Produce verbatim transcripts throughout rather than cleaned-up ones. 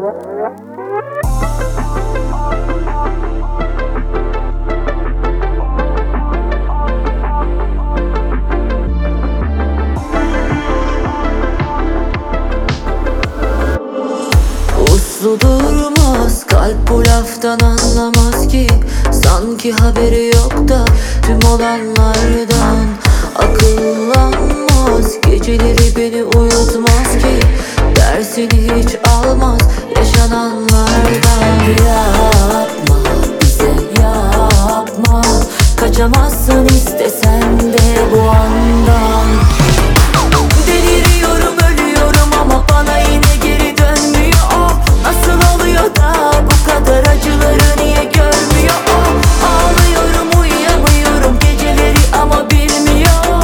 Uslu durmaz, kalp bu laftan anlamaz ki. Sanki haberi yok da tüm olanlardan akıllanmaz. Geceleri beni uyutmaz ki, dersini hiç almaz yaşananlardan. Yapma bize yapma, kaçamazsın istesen de bu andan. Deliriyorum, ölüyorum ama bana yine geri dönmüyor o. Nasıl oluyor da bu kadar acıları niye görmüyor o? Ağlıyorum, uyuyamıyorum geceleri ama bilmiyor,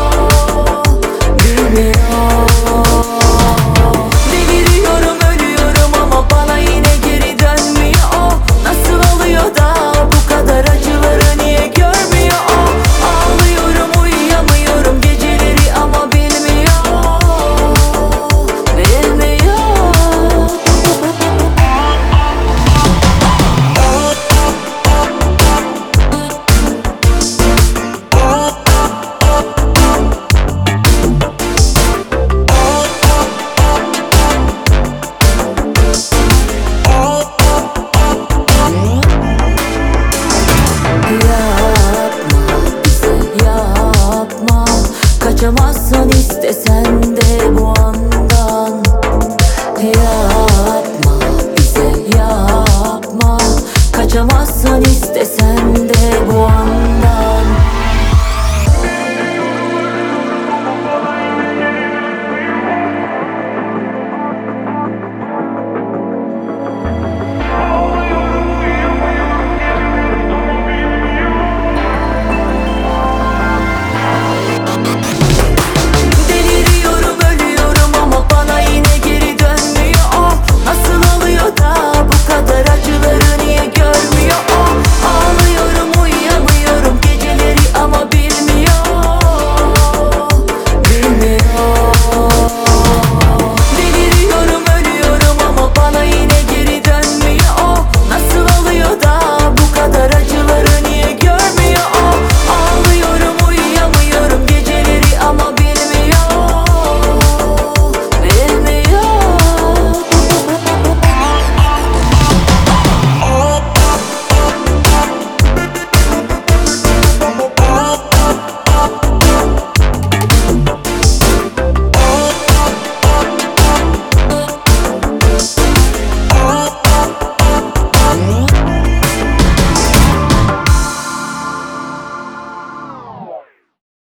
bilmiyor. Deliriyorum, ölüyorum ama bana yine geri dönmüyor o. Nasıl oluyor da bu kadar acıları niye görmüyor o? Ağlıyorum, uyuyamıyorum geceleri ama bilmiyor, bilmiyor. Kaçamazsın istesen de bu andan. Ya